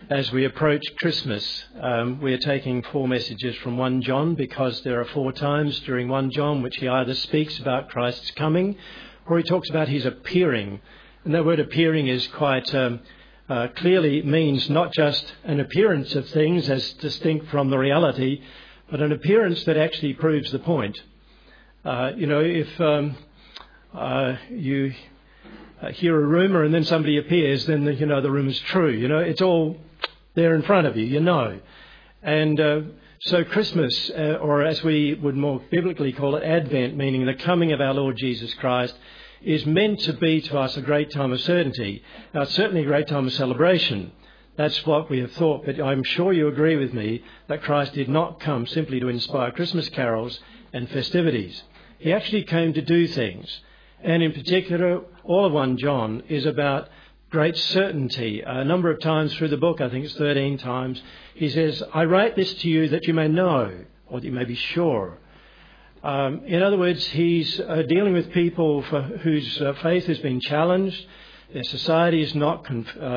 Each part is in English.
As we approach Christmas, we are taking 4 messages from 1 John because there are 4 times during 1 John which he either speaks about Christ's coming or he talks about his appearing. And that word appearing is quite clearly means not just an appearance of things as distinct from the reality, but an appearance that actually proves the point. If you hear a rumour and then somebody appears, then the rumour's true. It's all there in front of you, And so Christmas, or as we would more biblically call it, Advent, meaning the coming of our Lord Jesus Christ, is meant to be to us a great time of certainty. Now, it's certainly a great time of celebration. That's what we have thought, but I'm sure you agree with me that Christ did not come simply to inspire Christmas carols and festivities. He actually came to do things. And in particular, all of 1 John is about great certainty. A number of times through the book, I think it's 13 times, he says, I write this to you that you may know, or that you may be sure. In other words, he's dealing with people whose faith has been challenged. Their society is not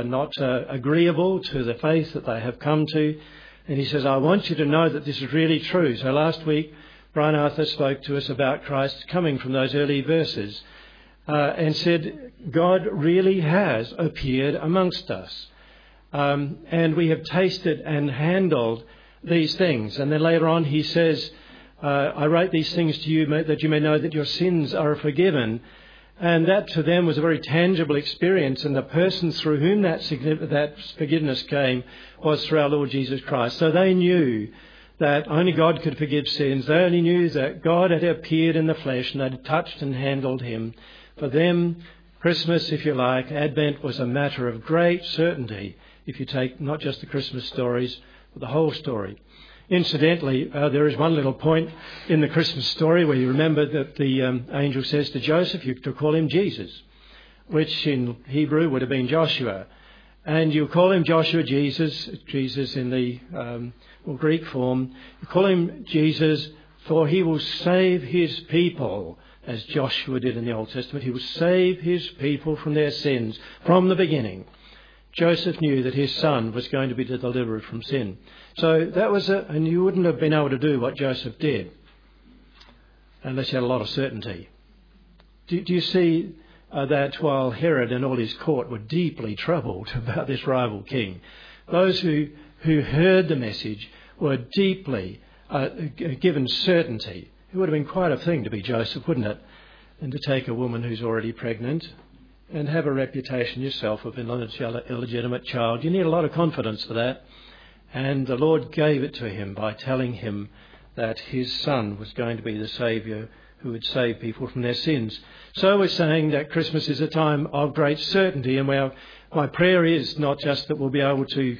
agreeable to the faith that they have come to. And he says, I want you to know that this is really true. So last week, Brian Arthur spoke to us about Christ coming from those early verses. And said, God really has appeared amongst us. And we have tasted and handled these things. And then later on he says, I write these things to you that you may know that your sins are forgiven. And that to them was a very tangible experience. And the person through whom that forgiveness came was through our Lord Jesus Christ. So they knew that only God could forgive sins. They only knew that God had appeared in the flesh and had touched and handled him. For them, Christmas, if you like, Advent was a matter of great certainty, if you take not just the Christmas stories, but the whole story. Incidentally, there is one little point in the Christmas story where you remember that the angel says to Joseph, you to call him Jesus, which in Hebrew would have been Joshua. And you call him Joshua, Jesus in the Greek form. You call him Jesus, for he will save his people. As Joshua did in the Old Testament, he will save his people from their sins from the beginning. Joseph knew that his son was going to be the deliverer from sin. So that was and you wouldn't have been able to do what Joseph did unless you had a lot of certainty. Do you see that while Herod and all his court were deeply troubled about this rival king, those who heard the message were deeply given certainty. It would have been quite a thing to be Joseph, wouldn't it? And to take a woman who's already pregnant and have a reputation yourself of an illegitimate child. You need a lot of confidence for that. And the Lord gave it to him by telling him that his son was going to be the Saviour who would save people from their sins. So we're saying that Christmas is a time of great certainty. And my prayer is not just that we'll be able to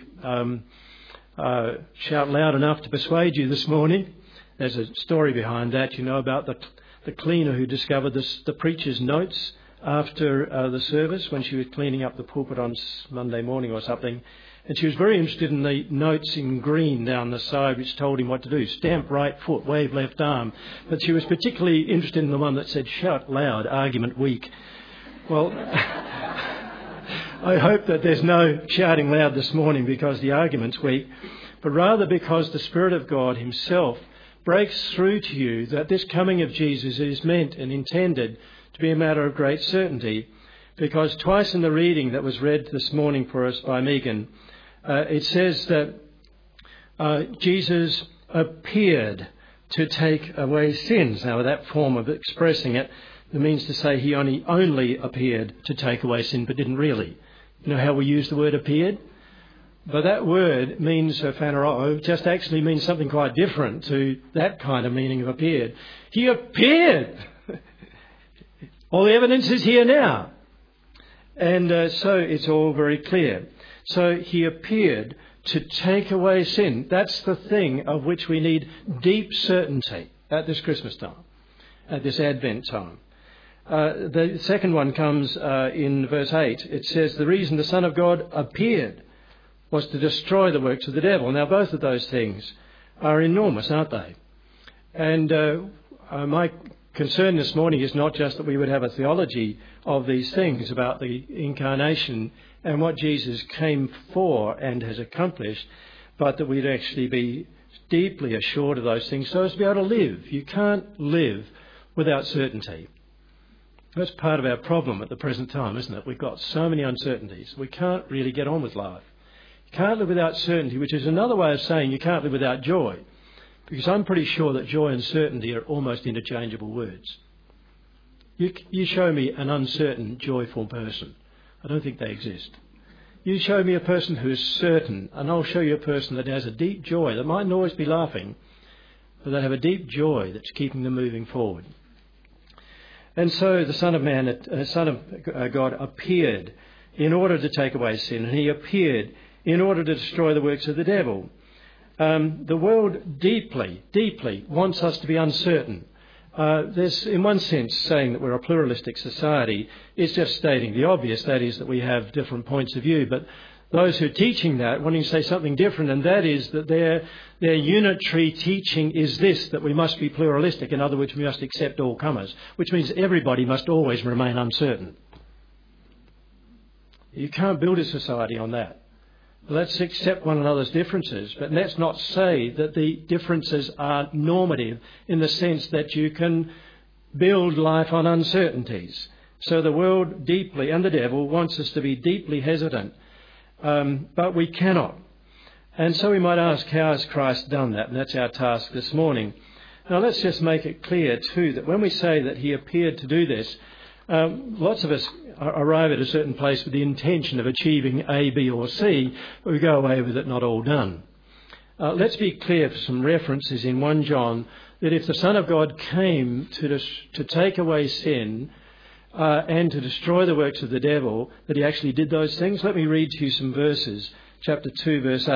shout loud enough to persuade you this morning. There's a story behind that, about the cleaner who discovered the preacher's notes after the service when she was cleaning up the pulpit on Monday morning or something. And she was very interested in the notes in green down the side which told him what to do. Stamp right foot, wave left arm. But she was particularly interested in the one that said shout loud, argument weak. Well, I hope that there's no shouting loud this morning because the argument's weak, but rather because the Spirit of God himself breaks through to you that this coming of Jesus is meant and intended to be a matter of great certainty, because twice in the reading that was read this morning for us by Megan, it says that Jesus appeared to take away sins. Now, that form of expressing it means to say he only appeared to take away sin, but didn't really. You know how we use the word appeared? But that word means, phaneroo, just actually means something quite different to that kind of meaning of appeared. He appeared. All the evidence is here now. And so it's all very clear. So he appeared to take away sin. That's the thing of which we need deep certainty at this Christmas time, at this Advent time. The second one comes in verse 8. It says, the reason the Son of God appeared was to destroy the works of the devil. Now, both of those things are enormous, aren't they? And my concern this morning is not just that we would have a theology of these things about the incarnation and what Jesus came for and has accomplished, but that we'd actually be deeply assured of those things so as to be able to live. You can't live without certainty. That's part of our problem at the present time, isn't it? We've got so many uncertainties. We can't really get on with life. You can't live without certainty, which is another way of saying you can't live without joy. Because I'm pretty sure that joy and certainty are almost interchangeable words. You show me an uncertain, joyful person. I don't think they exist. You show me a person who is certain, and I'll show you a person that has a deep joy, that mightn't always be laughing, but they have a deep joy that's keeping them moving forward. And so the Son of God appeared in order to take away sin, and he appeared in order to destroy the works of the devil. The world deeply, deeply wants us to be uncertain. There's, in one sense, saying that we're a pluralistic society is just stating the obvious, that is that we have different points of view. But those who are teaching that, wanting to say something different, and that is that their unitary teaching is this, that we must be pluralistic. In other words, we must accept all comers, which means everybody must always remain uncertain. You can't build a society on that. Let's accept one another's differences, but let's not say that the differences are normative in the sense that you can build life on uncertainties. So the world deeply, and the devil, wants us to be deeply hesitant, but we cannot. And so we might ask, how has Christ done that? And that's our task this morning. Now let's just make it clear too that when we say that he appeared to do this, lots of us arrive at a certain place with the intention of achieving A, B or C, but we go away with it not all done. Let's be clear for some references in 1 John that if the Son of God came to take away sin and to destroy the works of the devil, that he actually did those things. Let me read to you some verses. Chapter 2, verse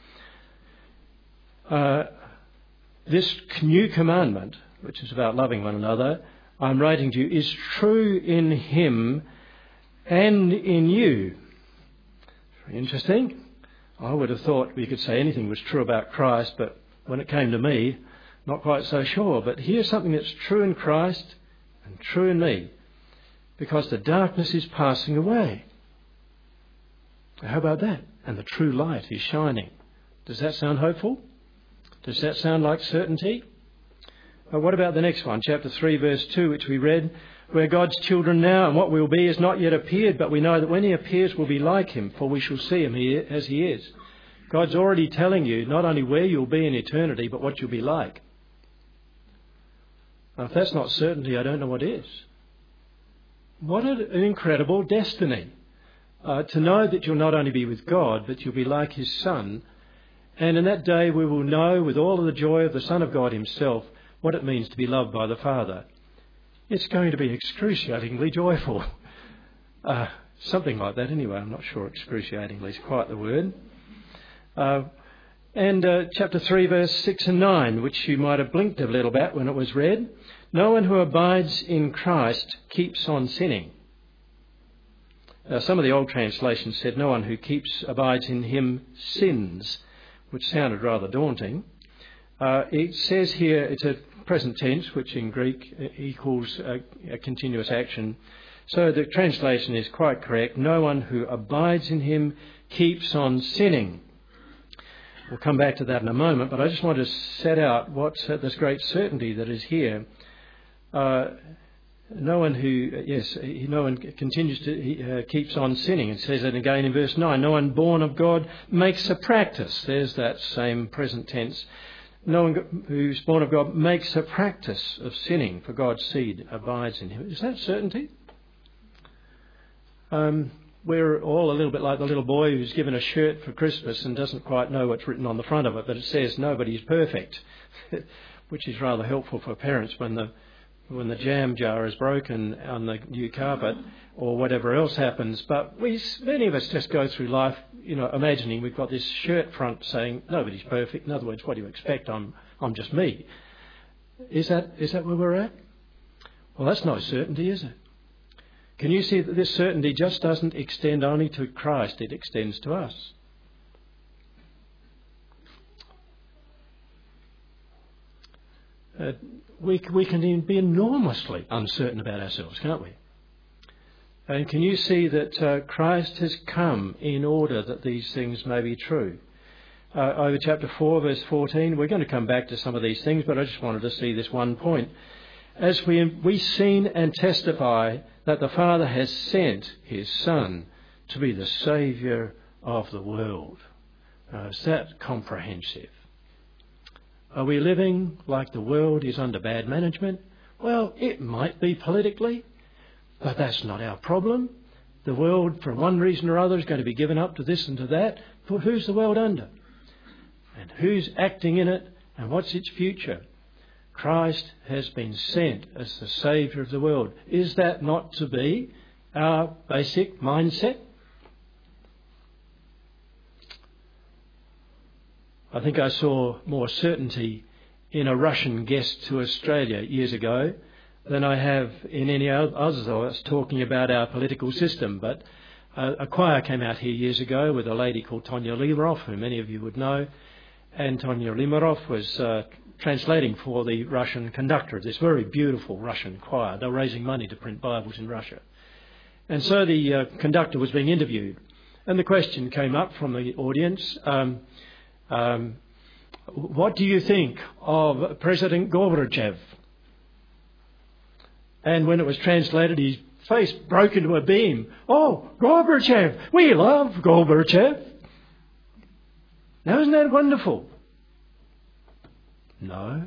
8. This new commandment, which is about loving one another, I'm writing to you, is true in him and in you. Very interesting. I would have thought we could say anything was true about Christ, but when it came to me, not quite so sure. But here's something that's true in Christ and true in me, because the darkness is passing away. How about that? And the true light is shining. Does that sound hopeful? Does that sound like certainty? What about the next one, chapter 3, verse 2, which we read? We're God's children now, and what we'll be is not yet appeared, but we know that when he appears we'll be like him, for we shall see him as he is. God's already telling you not only where you'll be in eternity, but what you'll be like. Now, if that's not certainty, I don't know what is. What an incredible destiny. To know that you'll not only be with God, but you'll be like his Son. And in that day we will know with all of the joy of the Son of God himself what it means to be loved by the Father. It's going to be excruciatingly joyful. Something like that anyway. I'm not sure excruciatingly is quite the word. And chapter 3, verse 6 and 9, which you might have blinked a little bit when it was read. No one who abides in Christ keeps on sinning. Some of the old translations said no one who abides in him sins, which sounded rather daunting. It says here it's a present tense, which in Greek equals a continuous action. So the translation is quite correct. No one who abides in him keeps on sinning. We'll come back to that in a moment, but I just want to set out what's this great certainty that is here. No one continues to keeps on sinning. It says that again in verse 9. No one born of God makes a practice. There's that same present tense. No one who's born of God makes a practice of sinning, for God's seed abides in him. Is that certainty? We're all a little bit like the little boy who's given a shirt for Christmas and doesn't quite know what's written on the front of it, but it says nobody's perfect, which is rather helpful for parents when the jam jar is broken on the new carpet or whatever else happens. But many of us just go through life, imagining we've got this shirt front saying nobody's perfect. In other words, what do you expect? I'm just me. Is that where we're at? Well, that's no certainty, is it? Can you see that this certainty just doesn't extend only to Christ, it extends to us? we can be enormously uncertain about ourselves, can't we? And can you see that Christ has come in order that these things may be true? Over chapter 4, verse 14, we're going to come back to some of these things, but I just wanted to see this one point. As we've seen and testify that the Father has sent his Son to be the Saviour of the world. Is that comprehensive? Are we living like the world is under bad management? Well, it might be politically, but that's not our problem. The world, for one reason or other, is going to be given up to this and to that. But who's the world under? And who's acting in it? And what's its future? Christ has been sent as the Saviour of the world. Is that not to be our basic mindset? I think I saw more certainty in a Russian guest to Australia years ago than I have in any others of us talking about our political system. But a choir came out here years ago with a lady called Tonya Limarov, who many of you would know. And Tonya Limarov was translating for the Russian conductor of this very beautiful Russian choir. They were raising money to print Bibles in Russia. And so the conductor was being interviewed. And the question came up from the audience, what do you think of President Gorbachev? And when it was translated, his face broke into a beam. Oh, Gorbachev! We love Gorbachev! Now, isn't that wonderful? No.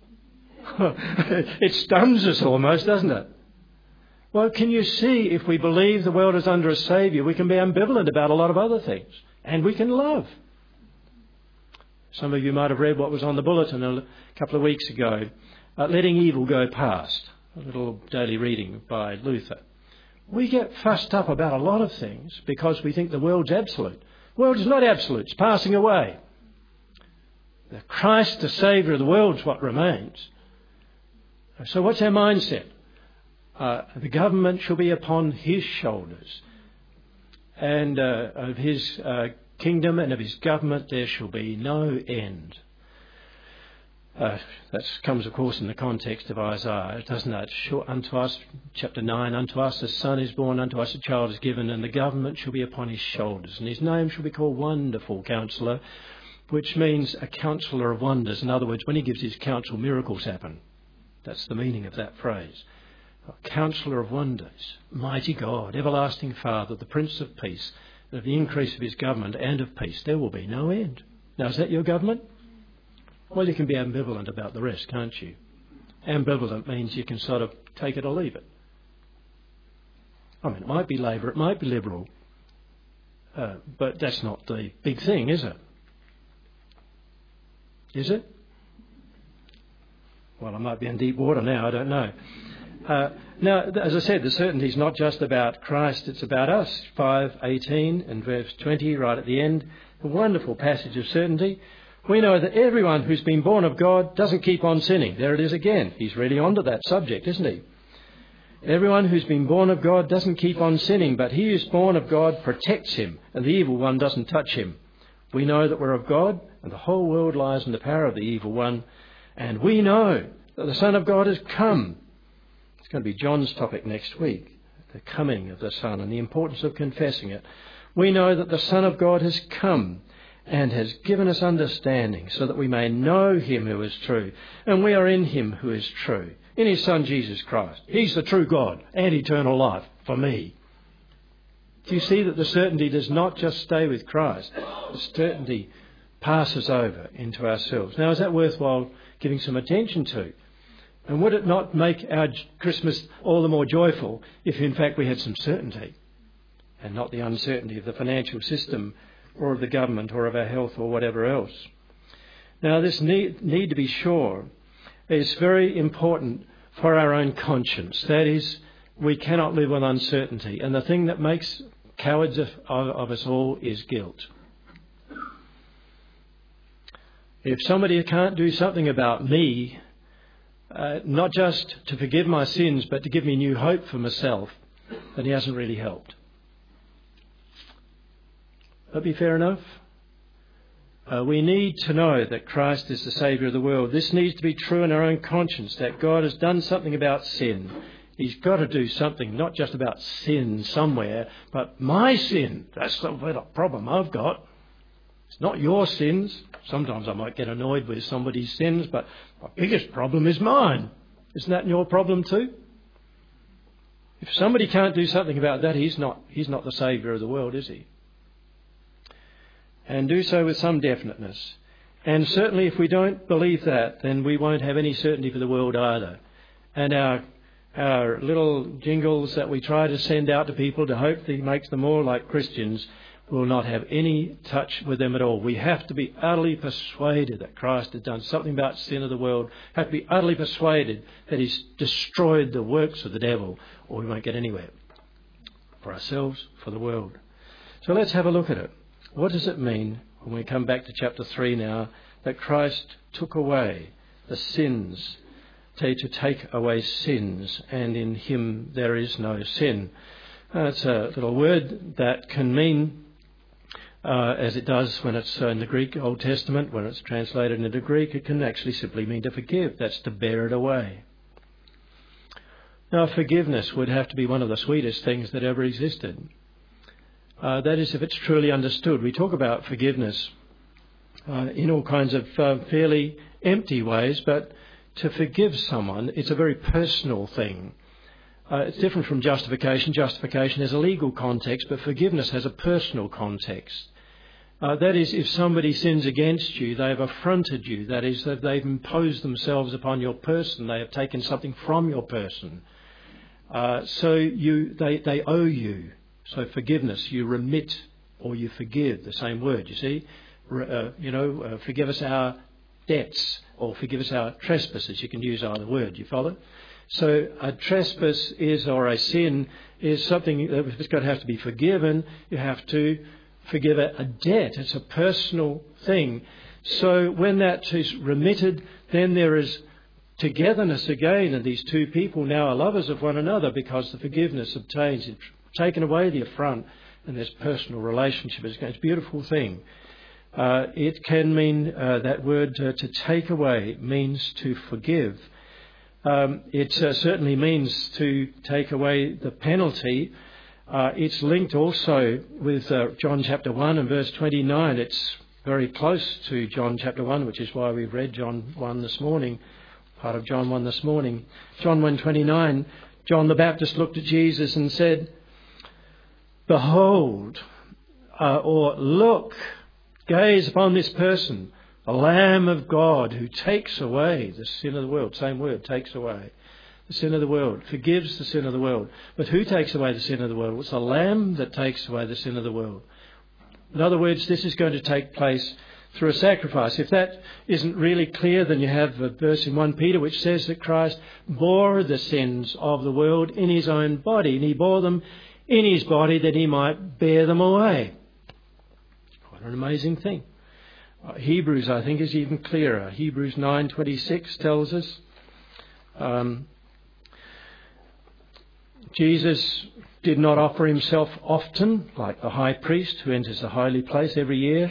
It stuns us almost, doesn't it? Well, can you see, if we believe the world is under a saviour, we can be ambivalent about a lot of other things. And we can love. Some of you might have read what was on the bulletin a couple of weeks ago. Letting evil go past. A little daily reading by Luther. We get fussed up about a lot of things because we think the world's absolute. The world is not absolute. It's passing away. The Christ, the Saviour of the world, is what remains. So what's our mindset? The government shall be upon his shoulders. And of his kingdom and of his government there shall be no end. That comes, of course, in the context of Isaiah, doesn't it? Unto us, chapter 9, unto us a son is born, unto us a child is given, and the government shall be upon his shoulders. And his name shall be called Wonderful Counselor, which means a counsellor of wonders. In other words, when he gives his counsel, miracles happen. That's the meaning of that phrase. A counsellor of wonders, mighty God, everlasting Father, the Prince of Peace, and of the increase of his government and of peace, there will be no end. Now, is that your government? Well, you can be ambivalent about the rest, can't you? Ambivalent means you can sort of take it or leave it. I mean, it might be Labor, it might be Liberal, but that's not the big thing, is it? Is it? Well, I might be in deep water now, I don't know. Now, as I said, the certainty is not just about Christ, it's about us. 5:18 and verse 20, right at the end, a wonderful passage of certainty. We know that everyone who's been born of God doesn't keep on sinning. There it is again. He's really onto that subject, isn't he? Everyone who's been born of God doesn't keep on sinning, but he who's born of God protects him, and the evil one doesn't touch him. We know that we're of God, and the whole world lies in the power of the evil one. And we know that the Son of God has come. It's going to be John's topic next week, the coming of the Son and the importance of confessing it. We know that the Son of God has come and has given us understanding so that we may know him who is true. And we are in him who is true, in his Son Jesus Christ. He's the true God and eternal life for me. Do you see that the certainty does not just stay with Christ? The certainty passes over into ourselves. Now, is that worthwhile giving some attention to? And would it not make our Christmas all the more joyful if in fact we had some certainty and not the uncertainty of the financial system or of the government or of our health or whatever else? Now, this need to be sure is very important for our own conscience. That is, we cannot live with uncertainty. And the thing that makes cowards of us all is guilt. If somebody can't do something about me, not just to forgive my sins, but to give me new hope for myself, then he hasn't really helped. That be fair enough? We need to know that Christ is the Saviour of the world. This needs to be true in our own conscience, that God has done something about sin. He's got to do something, not just about sin somewhere, but my sin. That's the problem I've got. It's not your sins. Sometimes I might get annoyed with somebody's sins, but my biggest problem is mine. Isn't that your problem too? If somebody can't do something about that, he's not the saviour of the world, is he? And do so with some definiteness. And certainly if we don't believe that, then we won't have any certainty for the world either. And our little jingles that we try to send out to people to hope that he makes them more like Christians will not have any touch with them at all. We have to be utterly persuaded that Christ has done something about sin of the world. Have to be utterly persuaded that he's destroyed the works of the devil, or we won't get anywhere. For ourselves, for the world. So let's have a look at it. What does it mean, when we come back to chapter 3 now, that Christ took away the sins, to take away sins, and in him there is no sin? It's a little word that can mean, as it does when it's in the Greek Old Testament, when it's translated into Greek, it can actually simply mean to forgive. That's to bear it away. Now, forgiveness would have to be one of the sweetest things that ever existed. That is, if it's truly understood. We talk about forgiveness in all kinds of fairly empty ways, but to forgive someone, it's a very personal thing. It's different from justification. Justification has a legal context, but forgiveness has a personal context. That is, if somebody sins against you, they have affronted you. That is, that they've imposed themselves upon your person. They have taken something from your person. So they owe you. So forgiveness, you remit or you forgive, the same word, you see. Forgive us our debts or forgive us our trespasses. You can use either word, you follow? So a trespass or a sin is something that's got to have to be forgiven. You have to forgive a debt. It's a personal thing. So when that is remitted, then there is togetherness again, and these two people now are lovers of one another because the forgiveness obtains. It's taken away the affront, and there's personal relationship. It's a beautiful thing. It can mean, that word to take away means to forgive. It certainly means to take away the penalty. It's linked also with John chapter 1 and verse 29. It's very close to John chapter 1, which is why we've read John 1 this morning, part of John 1 this morning. John 1:29, John the Baptist looked at Jesus and said, "Behold," or look, gaze upon this person, the Lamb of God who takes away the sin of the world. Same word, takes away the sin of the world, forgives the sin of the world. But who takes away the sin of the world? It's the Lamb that takes away the sin of the world. In other words, this is going to take place through a sacrifice. If that isn't really clear, then you have a verse in 1 Peter which says that Christ bore the sins of the world in his own body, and he bore them in his body that he might bear them away. What an amazing thing. Hebrews, I think, is even clearer. Hebrews 9:26 tells us Jesus did not offer himself often, like the high priest who enters the holy place every year.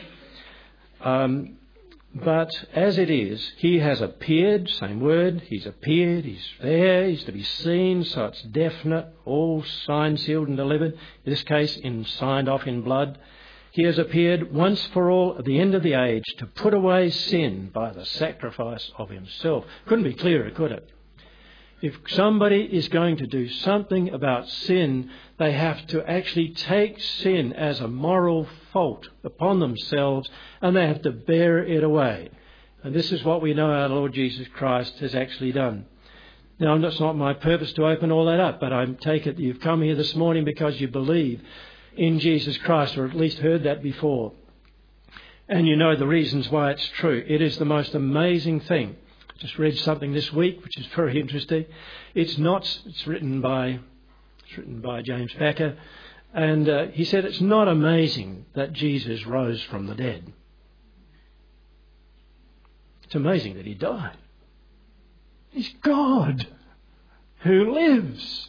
But as it is, he has appeared, same word, he's appeared, he's there, he's to be seen, so it's definite, all signed, sealed and delivered, in this case signed off in blood. He has appeared once for all at the end of the age to put away sin by the sacrifice of himself. Couldn't be clearer, could it? If somebody is going to do something about sin, they have to actually take sin as a moral fault upon themselves, and they have to bear it away. And this is what we know our Lord Jesus Christ has actually done. Now, it's not my purpose to open all that up, but I take it you've come here this morning because you believe in Jesus Christ, or at least heard that before. And you know the reasons why it's true. It is the most amazing thing. I just read something this week which is very interesting. It's written by James Packer, and he said it's not amazing that Jesus rose from the dead. It's amazing that he died. He's God who lives.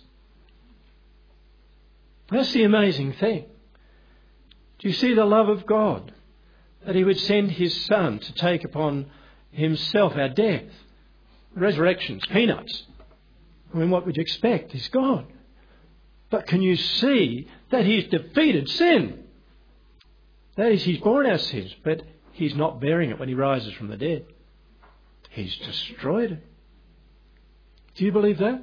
That's the amazing thing. Do you see the love of God? that he would send his Son to take upon himself our death. Resurrection's peanuts. I mean, what would you expect? He's God. But can you see that he's defeated sin? That is, he's borne our sins, but he's not bearing it when he rises from the dead. He's destroyed it. Do you believe that?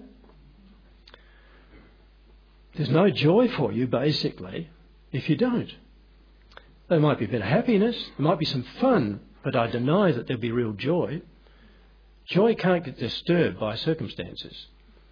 There's no joy for you, basically, if you don't. There might be a bit of happiness, there might be some fun, but I deny that there'll be real joy. Joy can't get disturbed by circumstances.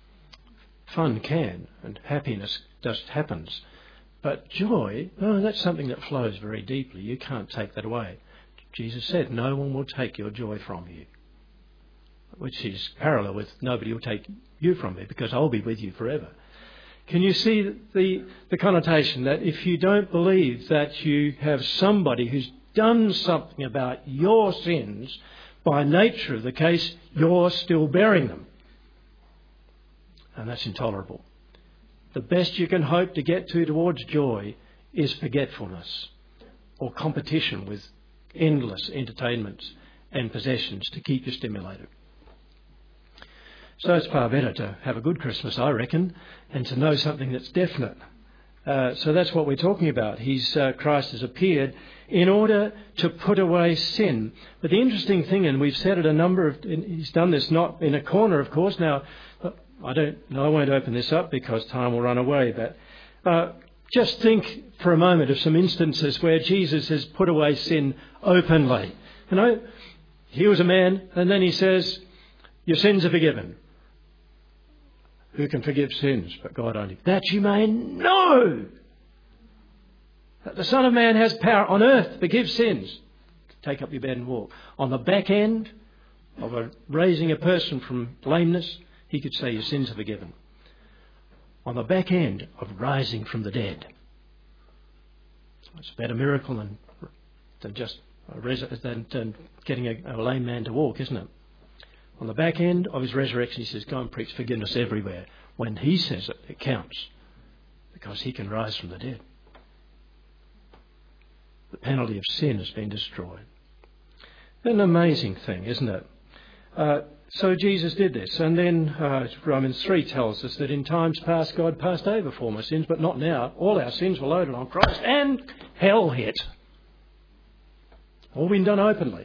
Fun can, and happiness just happens. But joy, that's something that flows very deeply. You can't take that away. Jesus said, no one will take your joy from you. Which is parallel with nobody will take you from me, because I'll be with you forever. Can you see the connotation that if you don't believe that you have somebody who's done something about your sins, by nature of the case, you're still bearing them? And that's intolerable. The best you can hope to get towards joy is forgetfulness or competition with endless entertainments and possessions to keep you stimulated. So it's far better to have a good Christmas, I reckon, and to know something that's definite. So that's what we're talking about. Christ has appeared in order to put away sin. But the interesting thing, and we've said it he's done this not in a corner, of course. Now, I won't open this up because time will run away, but just think for a moment of some instances where Jesus has put away sin openly. He was a man, and then he says, your sins are forgiven. Who can forgive sins but God only? That you may know that the Son of Man has power on earth to forgive sins. Take up your bed and walk. On the back end of raising a person from lameness, he could say your sins are forgiven. On the back end of rising from the dead. It's a better miracle than getting a lame man to walk, isn't it? On the back end of his resurrection, he says, go and preach forgiveness everywhere. When he says it, it counts, because he can rise from the dead. The penalty of sin has been destroyed. An amazing thing, isn't it? So Jesus did this. And then Romans 3 tells us that in times past God passed over former sins, but not now. All our sins were loaded on Christ, and hell hit. All been done openly.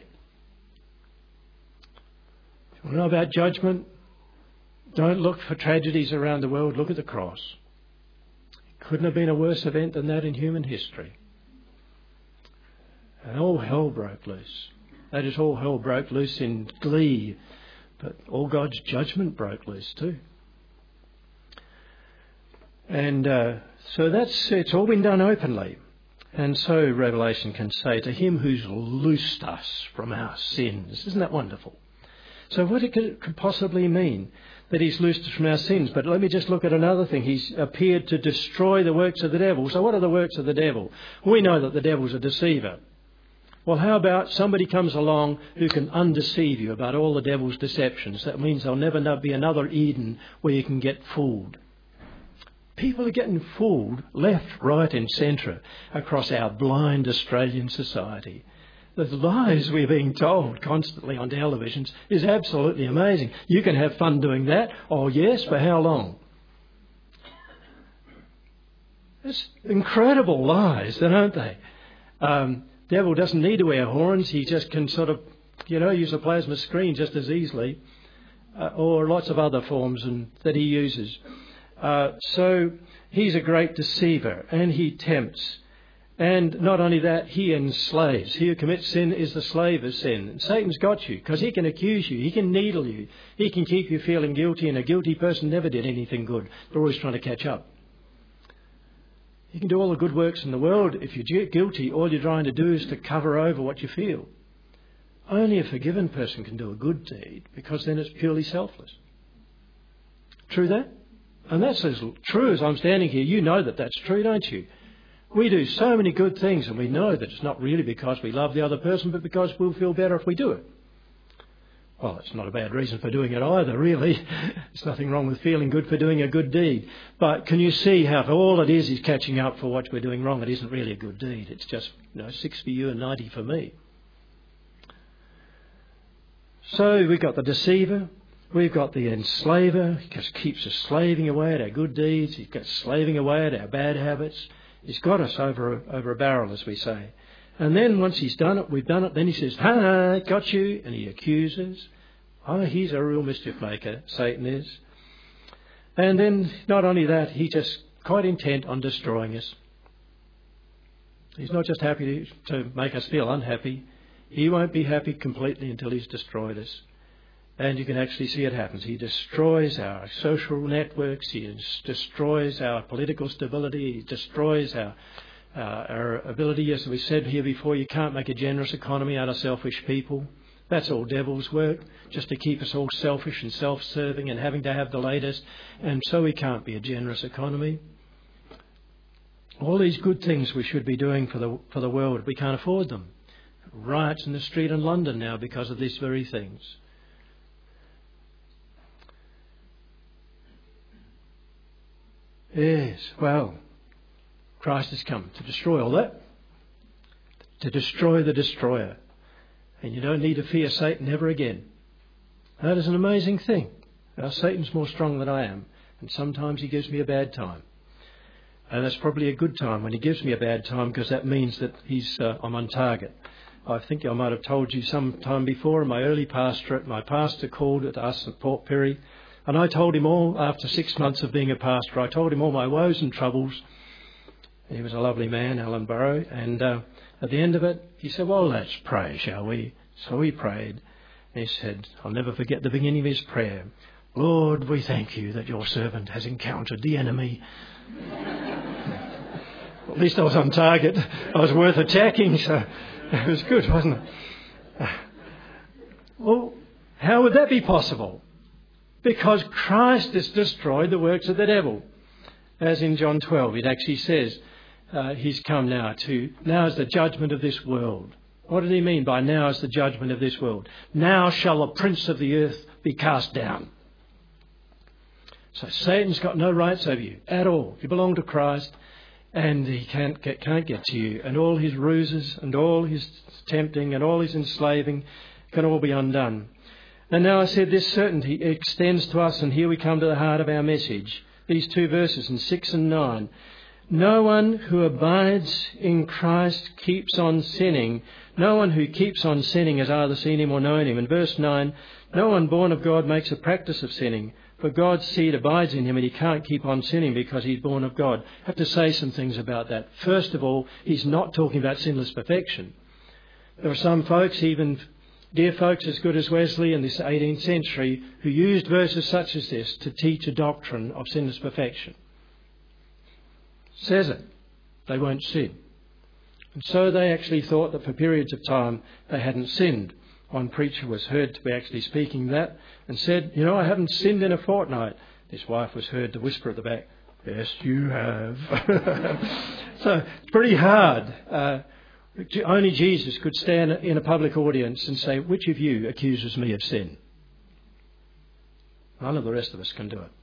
If you want to know about judgment? Don't look for tragedies around the world. Look at the cross. It couldn't have been a worse event than that in human history. And all hell broke loose. That is, all hell broke loose in glee. But all God's judgment broke loose too. And so it's all been done openly. And so Revelation can say, to him who's loosed us from our sins. Isn't that wonderful? So what it could possibly mean that he's loosed us from our sins. But let me just look at another thing. He's appeared to destroy the works of the devil. So what are the works of the devil? We know that the devil's a deceiver. Well, how about somebody comes along who can undeceive you about all the devil's deceptions? That means there'll never be another Eden where you can get fooled. People are getting fooled left, right and centre across our blind Australian society. The lies we're being told constantly on televisions is absolutely amazing. You can have fun doing that. Oh yes, for how long? It's incredible lies, aren't they? Devil doesn't need to wear horns. He just can sort of, use a plasma screen just as easily, or lots of other forms that he uses. So he's a great deceiver, and he tempts. And not only that, he enslaves. He who commits sin is the slave of sin. And Satan's got you, because he can accuse you, he can needle you, he can keep you feeling guilty, and a guilty person never did anything good. They're always trying to catch up. You can do all the good works in the world. If you're guilty, all you're trying to do is to cover over what you feel. Only a forgiven person can do a good deed, because then it's purely selfless. True that? And that's as true as I'm standing here. You know that that's true, don't you? We do so many good things, and we know that it's not really because we love the other person, but because we'll feel better if we do it. Well, it's not a bad reason for doing it either, really. There's nothing wrong with feeling good for doing a good deed. But can you see how if all it is catching up for what we're doing wrong, it isn't really a good deed. It's just 6 for you and 90 for me. So we've got the deceiver. We've got the enslaver. He just keeps us slaving away at our good deeds. He keeps slaving away at our bad habits. He's got us over a barrel, as we say. And then once he's done it, we've done it, then he says, "Ha, got you," and he accuses. Oh, he's a real mischief maker, Satan is. And then not only that, he's just quite intent on destroying us. He's not just happy to make us feel unhappy. He won't be happy completely until he's destroyed us. And you can actually see it happens. He destroys our social networks. He destroys our political stability. He destroys our ability. As we said here before, you can't make a generous economy out of selfish people. That's all devil's work, just to keep us all selfish and self-serving and having to have the latest. And so we can't be a generous economy. All these good things we should be doing for the world, we can't afford them. Riots in the street in London now because of these very things. Yes, well, Christ has come to destroy all that, to destroy the destroyer. And you don't need to fear Satan ever again. That is an amazing thing. Now, Satan's more strong than I am, and sometimes he gives me a bad time. And that's probably a good time when he gives me a bad time, because that means that I'm on target. I think I might have told you some time before in my early pastorate, my pastor called at us at Port Pirie, and I told him all, after 6 months of being a pastor, I told him all my woes and troubles. He was a lovely man, Alan Burrow, and at the end of it, he said, "Well, let's pray, shall we?" So we prayed, and he said, I'll never forget the beginning of his prayer. "Lord, we thank you that your servant has encountered the enemy." Well, at least I was on target. I was worth attacking, so it was good, wasn't it? Well, how would that be possible? Because Christ has destroyed the works of the devil. As in John 12, it actually says he's come now is the judgment of this world. What did he mean by now is the judgment of this world? Now shall the prince of the earth be cast down. So Satan's got no rights over you at all. You belong to Christ, and he can't get to you. And all his ruses and all his tempting and all his enslaving can all be undone. And now I said this certainty extends to us, and here we come to the heart of our message. These two verses in 6 and 9. No one who abides in Christ keeps on sinning. No one who keeps on sinning has either seen him or known him. In verse 9, no one born of God makes a practice of sinning, for God's seed abides in him, and he can't keep on sinning because he's born of God. I have to say some things about that. First of all, he's not talking about sinless perfection. There are some folks, even dear folks as good as Wesley in this 18th century, who used verses such as this to teach a doctrine of sinless perfection. Says it. They won't sin. And so they actually thought that for periods of time they hadn't sinned. One preacher was heard to be actually speaking that and said, "I haven't sinned in a fortnight." His wife was heard to whisper at the back, "Yes, you have." So it's pretty hard. Only Jesus could stand in a public audience and say, "Which of you accuses me of sin?" None of the rest of us can do it.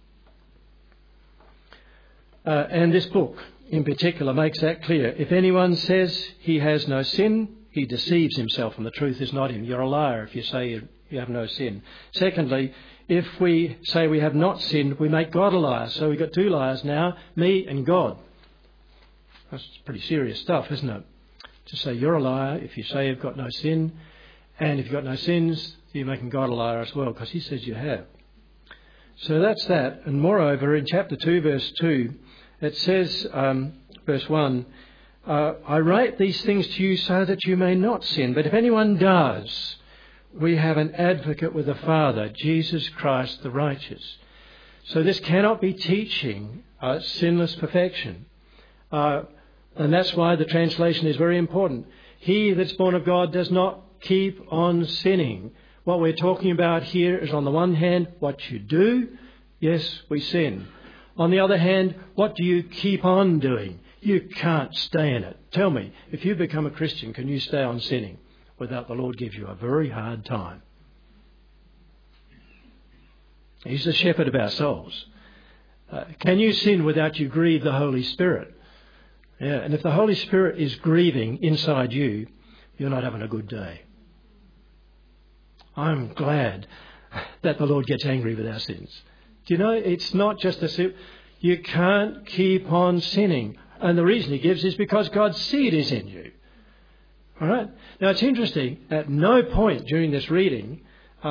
And this book in particular makes that clear. If anyone says he has no sin, he deceives himself and the truth is not in him. You're a liar if you say you have no sin. Secondly, if we say we have not sinned, we make God a liar. So we've got two liars now, me and God. That's pretty serious stuff, isn't it? To say you're a liar if you say you've got no sin, and if you've got no sins, you're making God a liar as well, because he says you have. So that's that. And moreover, in chapter 2, verse 2, it says, verse 1, I write these things to you so that you may not sin. But if anyone does, we have an advocate with the Father, Jesus Christ the righteous. So this cannot be teaching sinless perfection. And that's why the translation is very important. He that's born of God does not keep on sinning. What we're talking about here is, on the one hand, what you do. Yes, we sin. On the other hand, what do you keep on doing? You can't stay in it. Tell me, if you become a Christian, can you stay on sinning without the Lord gives you a very hard time? He's the shepherd of our souls. Can you sin without you grieve the Holy Spirit? Yeah, and if the Holy Spirit is grieving inside you, you're not having a good day. I'm glad that the Lord gets angry with our sins. Do you know, it's not just a sin. You can't keep on sinning. And the reason he gives is because God's seed is in you. All right? Now, it's interesting. At no point during this reading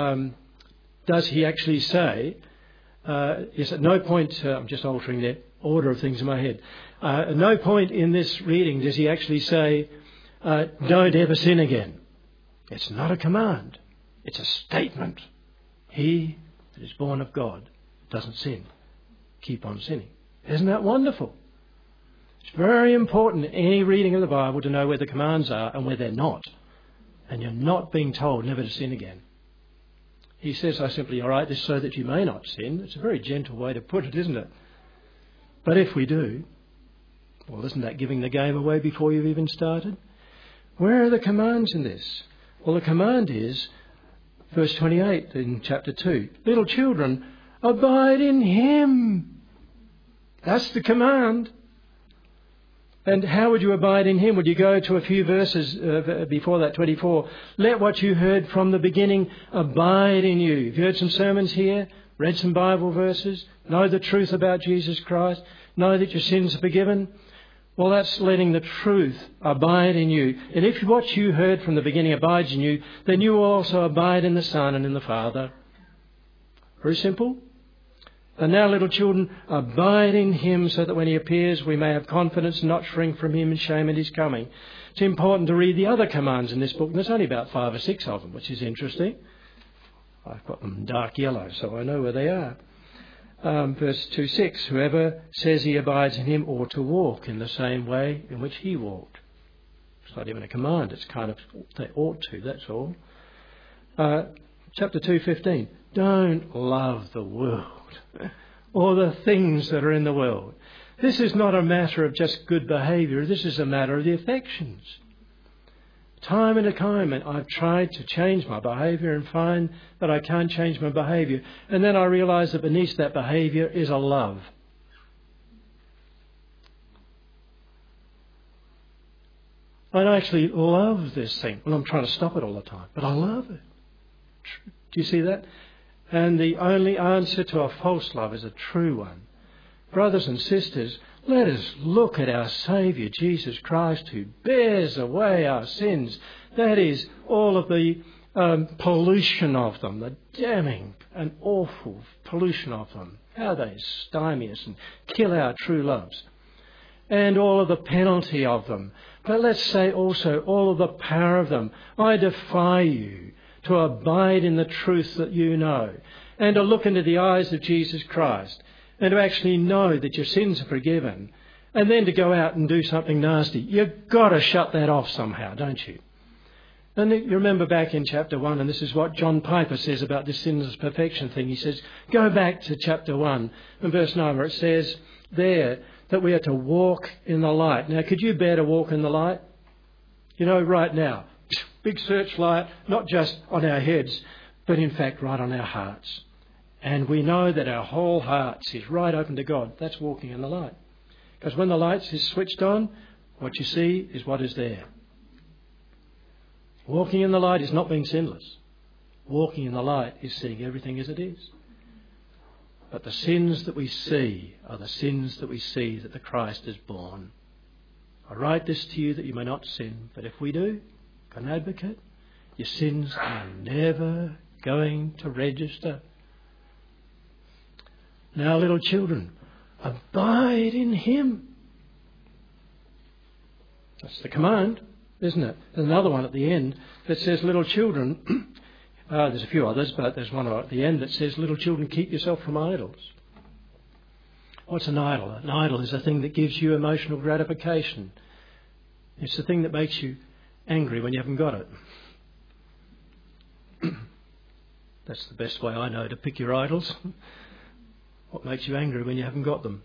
does he actually say, yes, at no point, I'm just altering the order of things in my head. At no point in this reading does he actually say, don't ever sin again. It's not a command. It's a statement. He that is born of God doesn't sin. Keep on sinning. Isn't that wonderful? It's very important in any reading of the Bible to know where the commands are and where they're not. And you're not being told never to sin again. He says, I simply, all right, this is so that you may not sin. It's a very gentle way to put it, isn't it? But if we do, well, isn't that giving the game away before you've even started? Where are the commands in this? Well, the command is, verse 28 in chapter 2, little children, abide in him. That's the command. And how would you abide in him? Would you go to a few verses before that, 24? Let what you heard from the beginning abide in you. You've heard some sermons here, read some Bible verses, know the truth about Jesus Christ, know that your sins are forgiven. Well, that's letting the truth abide in you. And if what you heard from the beginning abides in you, then you will also abide in the Son and in the Father. Very simple. And now, little children, abide in him so that when he appears we may have confidence and not shrink from him in shame at his coming. It's important to read the other commands in this book. And there's only about 5 or 6 of them, which is interesting. I've got them dark yellow, so I know where they are. Verse 2:6, whoever says he abides in him ought to walk in the same way in which he walked. It's not even a command, it's kind of, they ought to, that's all. Chapter 2:15, don't love the world or the things that are in the world. This is not a matter of just good behaviour, this is a matter of the affections. Time and time I've tried to change my behaviour and find that I can't change my behaviour. And then I realise that beneath that behaviour is a love. I actually love this thing. Well, I'm trying to stop it all the time, but I love it. Do you see that? And the only answer to a false love is a true one. Brothers and sisters, let us look at our Saviour, Jesus Christ, who bears away our sins. That is, all of the pollution of them, the damning and awful pollution of them, how they stymie us and kill our true loves, and all of the penalty of them. But let's say also all of the power of them. I defy you to abide in the truth that you know, and to look into the eyes of Jesus Christ, and to actually know that your sins are forgiven, and then to go out and do something nasty. You've got to shut that off somehow, don't you? And you remember back in chapter 1, and this is what John Piper says about this sinless perfection thing. He says, go back to chapter 1 and verse 9, where it says there that we are to walk in the light. Now, could you bear to walk in the light? You know, right now, big searchlight, not just on our heads, but in fact right on our hearts. And we know that our whole hearts is right open to God. That's walking in the light. Because when the light is switched on, what you see is what is there. Walking in the light is not being sinless. Walking in the light is seeing everything as it is. But the sins that we see are the sins that we see that the Christ is born. I write this to you that you may not sin, but if we do, got an advocate, your sins are never going to register. Now, little children, abide in him. That's the command, isn't it? There's another one at the end that says, little children, there's a few others, but there's one at the end that says, little children, keep yourself from idols. What's an idol? An idol is a thing that gives you emotional gratification. It's the thing that makes you angry when you haven't got it. That's the best way I know to pick your idols. What makes you angry when you haven't got them?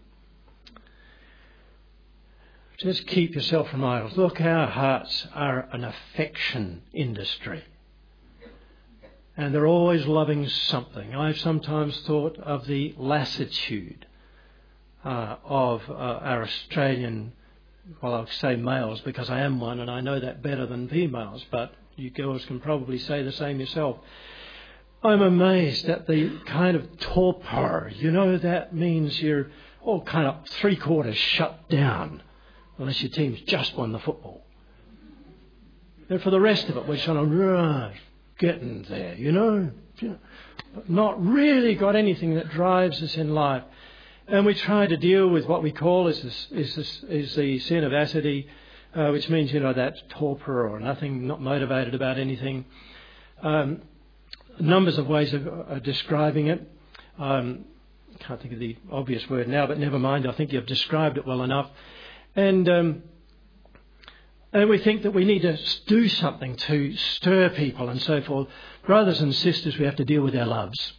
Just keep yourself from idols. Look, our hearts are an affection industry. And they're always loving something. I've sometimes thought of the lassitude of our Australian, well, I'll say males because I am one and I know that better than females, but you girls can probably say the same yourself. I'm amazed at the kind of torpor. You know, that means you're all kind of 3/4 shut down unless your team's just won the football. And for the rest of it, we're trying to getting there, you know. Not really got anything that drives us in life. And we try to deal with what we call is the sin of acidity, which means, you know, that torpor or nothing, not motivated about anything. Numbers of ways of describing it. Can't think of the obvious word now, but never mind. I think you've described it well enough. And we think that we need to do something to stir people and so forth. Brothers and sisters, we have to deal with our loves.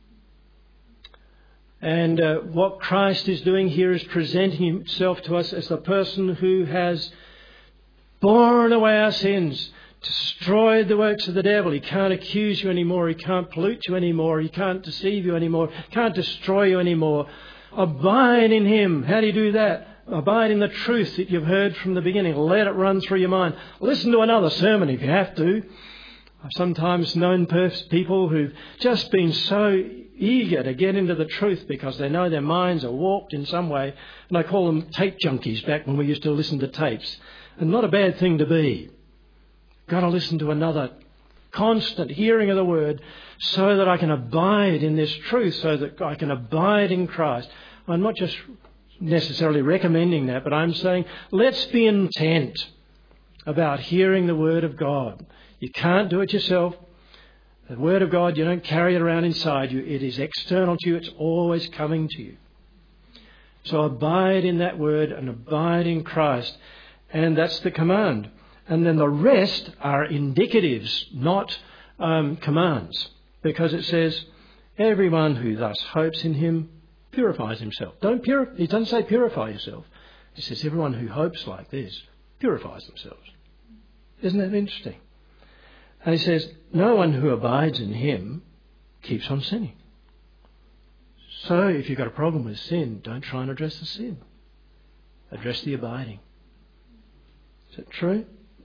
And what Christ is doing here is presenting himself to us as the person who has borne away our sins, destroyed the works of the devil. He can't accuse you anymore. He can't pollute you anymore. He can't deceive you anymore. He can't destroy you anymore. Abide in him. How do you do that? Abide in the truth that you've heard from the beginning. Let it run through your mind. Listen to another sermon if you have to. I've sometimes known people who've just been so eager to get into the truth because they know their minds are warped in some way. And I call them tape junkies back when we used to listen to tapes. And not a bad thing to be. Got to listen to another constant hearing of the word so that I can abide in this truth, so that I can abide in Christ. I'm not just necessarily recommending that, but I'm saying let's be intent about hearing the word of God. You can't do it yourself. The word of God, you don't carry it around inside you. It is external to you. It's always coming to you. So abide in that word and abide in Christ. And that's the command. And then the rest are indicatives, not commands. Because it says, everyone who thus hopes in him purifies himself. He doesn't say purify yourself. He says everyone who hopes like this purifies themselves. Isn't that interesting? And he says, no one who abides in him keeps on sinning. So if you've got a problem with sin, don't try and address the sin. Address the abiding. Is that true?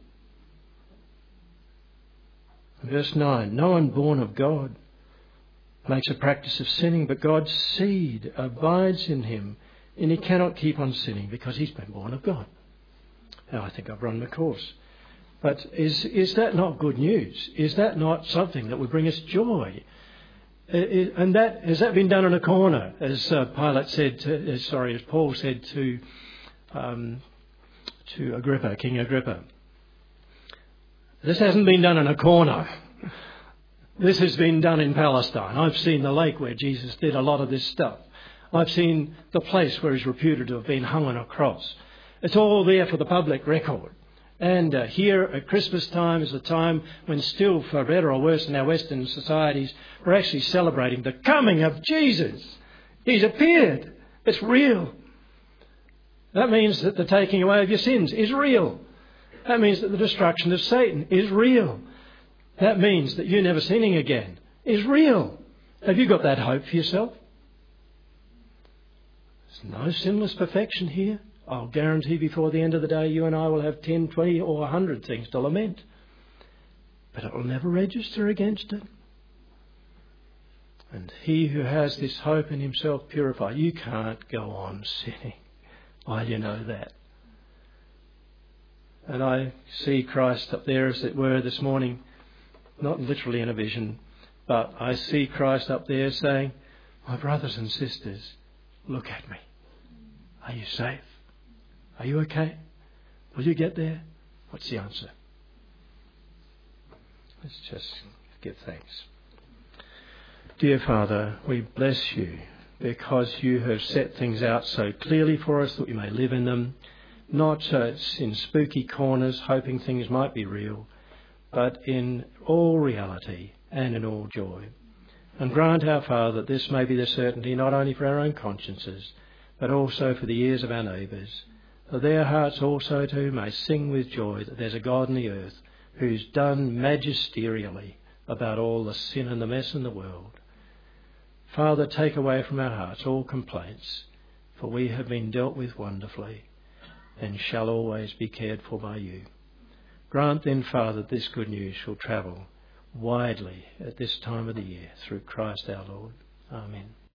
Verse 9, no one born of God makes a practice of sinning, but God's seed abides in him, and he cannot keep on sinning because he's been born of God. Now, I think I've run my course. But is that not good news? Is that not something that would bring us joy? And has that been done in a corner, as Paul said to Agrippa, King Agrippa? This hasn't been done in a corner. This has been done in Palestine. I've seen the lake where Jesus did a lot of this stuff. I've seen the place where he's reputed to have been hung on a cross. It's all there for the public record. And here at Christmas time is the time when still, for better or worse, in our Western societies, we're actually celebrating the coming of Jesus. He's appeared. It's real. That means that the taking away of your sins is real. That means that the destruction of Satan is real. That means that you never sinning again is real. Have you got that hope for yourself? There's no sinless perfection here. I'll guarantee before the end of the day you and I will have 10, 20 or 100 things to lament. But it will never register against it. And he who has this hope in himself purified. You can't go on sinning while you know that. And I see Christ up there, as it were, this morning, not literally in a vision, but I see Christ up there saying, my brothers and sisters, look at me. Are you safe? Are you okay? Will you get there? What's the answer? Let's just give thanks. Dear Father, we bless you because you have set things out so clearly for us that we may live in them, not in spooky corners hoping things might be real, but in all reality and in all joy. And grant, our Father, that this may be the certainty not only for our own consciences, but also for the ears of our neighbours, that their hearts also too may sing with joy that there's a God in the earth who's done magisterially about all the sin and the mess in the world. Father, take away from our hearts all complaints, for we have been dealt with wonderfully and shall always be cared for by you. Grant then, Father, this good news shall travel widely at this time of the year through Christ our Lord. Amen.